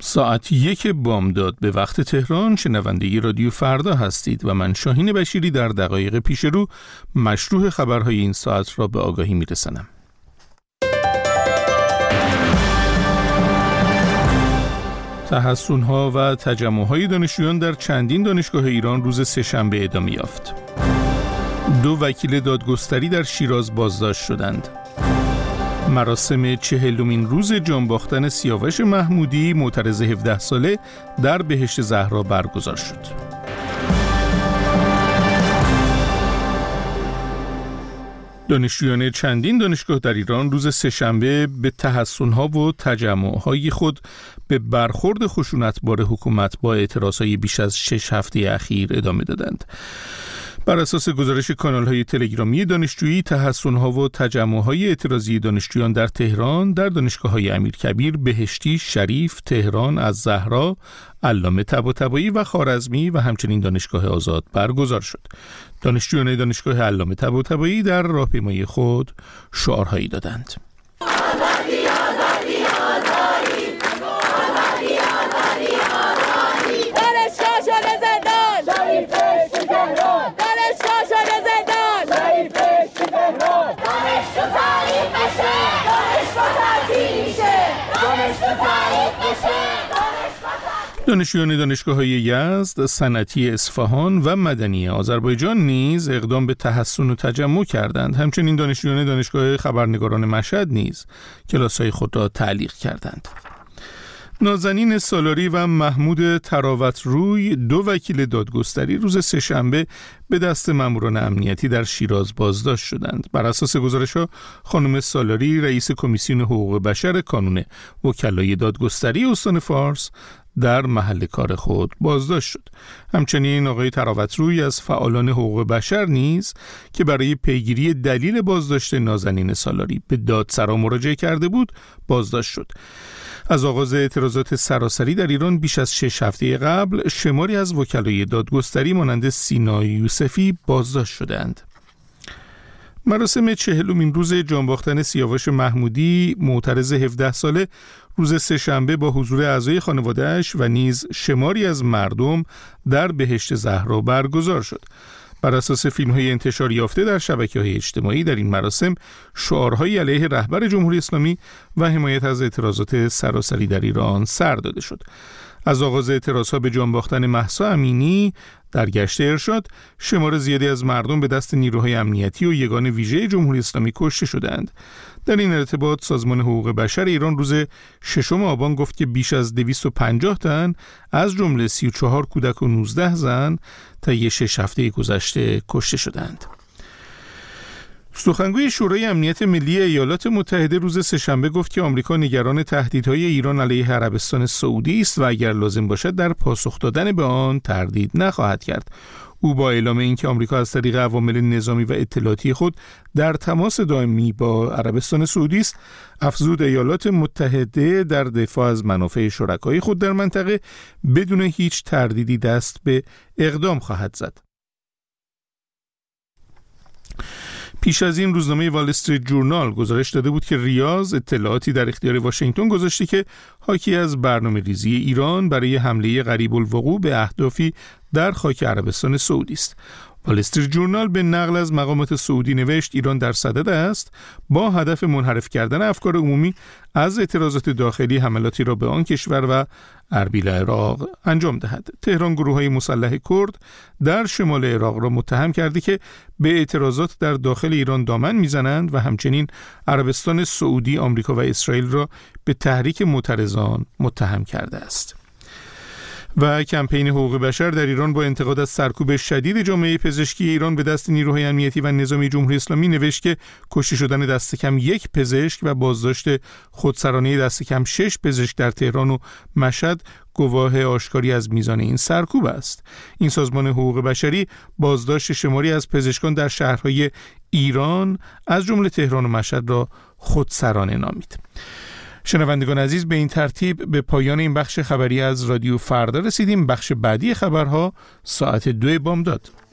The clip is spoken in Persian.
ساعت 1 بامداد به وقت تهران شنونده رادیو فردا هستید و من شاهین بشیری در دقایق پیش رو مشروع خبرهای این ساعت را به آگاهی میرسانم. تحصن‌ها و تجمع‌های دانشجویان در چندین دانشگاه ایران روز سه‌شنبه ادامه یافت. 2 وکیل دادگستری در شیراز بازداشت شدند. مراسم 40مین روز جانباختن سیاوش محمودی معترض 17 ساله در بهشت زهرا برگزار شد. دانشجویان چندین دانشگاه در ایران روز سه‌شنبه به تحصن‌ها و تجمع‌های خود به برخورد خشونتبار حکومت با اعتراضهای بیش از 6 هفته اخیر ادامه دادند. بر اساس گزارش کانال‌های تلگرامی دانشجویی، تحصن‌ها و تجمع‌های اعتراضی دانشجویان در تهران در دانشگاه‌های امیرکبیر، بهشتی، شریف، تهران، الزهرا، علامه طباطبایی و خوارزمی و همچنین دانشگاه آزاد برگزار شد. دانشجویان دانشگاه علامه طباطبایی در راهپیمایی خود شعارهایی دادند. دانشجویان دانشگاه‌های یزد، صنعتی اصفهان و مدنی آذربایجان نیز اقدام به تحصن و تجمع کردند. همچنین دانشجویان دانشگاه خبرنگاران مشهد نیز کلاس‌های خود را تعلیق کردند. نازنین سالاری و محمود تراوتروی، 2 وکیل دادگستری، روز سه‌شنبه به دست ماموران امنیتی در شیراز بازداشت شدند. بر اساس گزارش‌ها، خانم سالاری رئیس کمیسیون حقوق بشر کانون وکلای دادگستری استان فارس در محل کار خود بازداشت شد. همچنین آقای تراوتروی از فعالان حقوق بشر نیز که برای پیگیری دلیل بازداشت نازنین سالاری به دادسرا مراجعه کرده بود بازداشت شد. از آغاز اعتراضات سراسری در ایران بیش از 6 هفته قبل، شماری از وکلای دادگستری مانند سینا یوسفی بازداشت شدند. مراسم 40مین روز جانباختن سیاوش محمودی معترض 17 ساله روز سه‌شنبه با حضور اعضای خانواده‌اش و نیز شماری از مردم در بهشت زهرا برگزار شد. بر اساس فیلم‌های انتشار یافته در شبکه‌های اجتماعی، در این مراسم شعارهایی علیه رهبر جمهوری اسلامی و حمایت از اعتراضات سراسری در ایران سر داده شد. از آغاز اعتراضها به جانباختن مهسا امینی در گشت ارشاد، شمار زیادی از مردم به دست نیروهای امنیتی و یگان ویژه جمهوری اسلامی کشته شدند. در این ارتباط سازمان حقوق بشر ایران روز 6 آبان گفت که بیش از 250 تن از جمله 34 کودک و 19 زن طی 6 هفته گذشته کشته شدند. سخنگوی شورای امنیت ملی ایالات متحده روز سه‌شنبه گفت که آمریکا نگران تهدیدهای ایران علیه عربستان سعودی است و اگر لازم باشد در پاسخ دادن به آن تردید نخواهد کرد. او با اعلام اینکه آمریکا از طریق عوامل نظامی و اطلاعاتی خود در تماس دائمی با عربستان سعودی است، افزود ایالات متحده در دفاع از منافع شرکای خود در منطقه بدون هیچ تردیدی دست به اقدام خواهد زد. پیش از این روزنامه وال استریت جورنال گزارش داده بود که ریاض اطلاعاتی در اختیار واشنگتن گذاشته که حاکی از برنامه‌ریزی ایران برای حمله قریب الوقوع به اهدافی در خاک عربستان سعودی است. وال استریت جورنال به نقل از مقامات سعودی نوشت ایران در صدد است با هدف منحرف کردن افکار عمومی از اعتراضات داخلی حملاتی را به آن کشور و اربیل عراق انجام دهد. تهران گروه‌های مسلح کرد در شمال عراق را متهم کرده که به اعتراضات در داخل ایران دامن میزنند و همچنین عربستان سعودی، آمریکا و اسرائیل را به تحریک معترضان متهم کرده است. و کمپین حقوق بشر در ایران با انتقاد از سرکوب شدید جامعه پزشکی ایران به دست نیروهای امنیتی و نظامی جمهوری اسلامی نوشت که کشته شدن دست کم 1 پزشک و بازداشت خودسرانه دست کم 6 پزشک در تهران و مشهد گواه آشکاری از میزان این سرکوب است. این سازمان حقوق بشری بازداشت شماری از پزشکان در شهرهای ایران از جمله تهران و مشهد را خودسرانه نامید. شنوندگان عزیز، به این ترتیب به پایان این بخش خبری از رادیو فردا رسیدیم. بخش بعدی خبرها ساعت 2 بامداد.